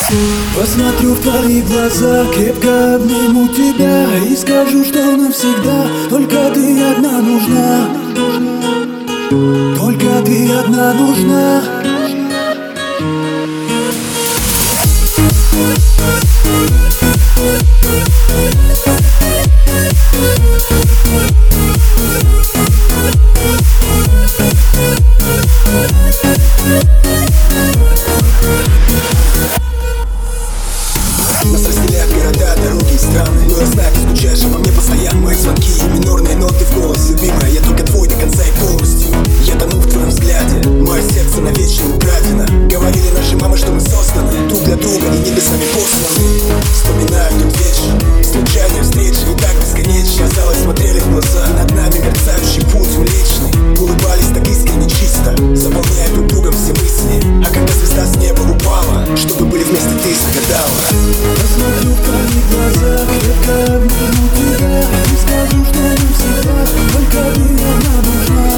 Посмотрю в твои глаза, крепко обниму тебя и скажу, что навсегда только ты одна нужна. Только ты одна нужна. Нас разделяют города, дороги и страны. Но я знаю, ты скучаешь обо мне постоянно. Мои звонки, минорные ноты в голос. Любимая, я только твой до конца и полностью. Я тону в твоем взгляде, мое сердце навечно украдено. Говорили наши мамы, что мы созданы друг для друга и небесами посланы. Вспоминаю тот вечер, случайные встречи и так бесконечно. Казалось, смотрели в глаза, над нами мерцающий путь млечный. Улыбались так искренне чисто, заполняя друг другом все мысли. А когда звезда с неба упала, чтобы были вместе, ты загадала. Посмотрю в твои глаза, крепко обниму тебя и скажу, что навсегда только ты одна нужна.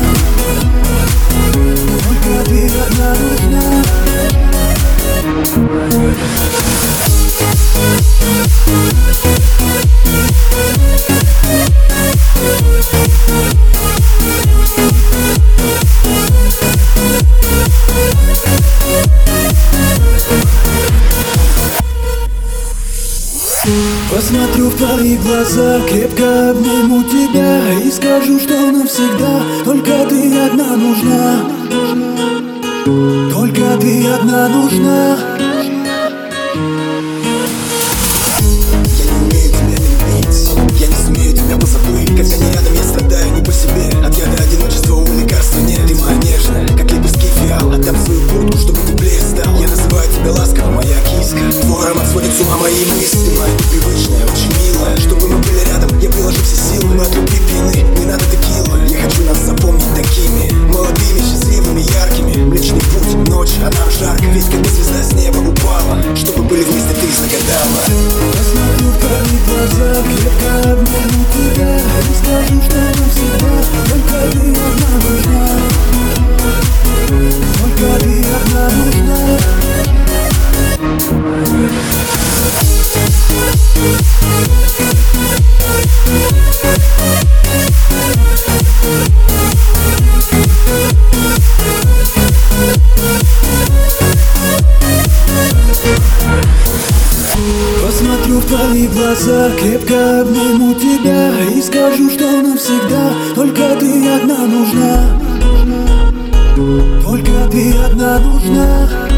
Только ты одна нужна. Посмотрю в твои глаза, крепко обниму тебя и скажу, что навсегда только ты одна нужна. Только ты одна нужна. Я не умею тебя не любить, я не сумею тебя позабыть. Когда не рядом, я страдаю не по себе. От яда одиночества, увы, лекарства нет. Ты моя нежная, как лепестки фиал. Отдам свою куртку, чтобы теплее стал. Я называю тебя ласково, моя киска. Твой аромат сводит с ума мои мысли. Ты моя непривычная, очень милая. Чтобы мы были рядом, я приложу все силы. Мы от любви пьяны, не надо текилы. Я хочу нас запомнить такими молодыми, счастливыми, яркими. Млечный путь, ночь, а нам жарко. Ведь когда звезда с неба упала, чтобы были вместе, ты загадала. Посмотрю в твои глаза, крепко обниму тебя и скажу, что навсегда только ты одна нужна. Только ты одна нужна. Посмотрю в твои глаза, крепко обниму тебя и скажу, что навсегда только ты одна нужна. Только ты одна нужна.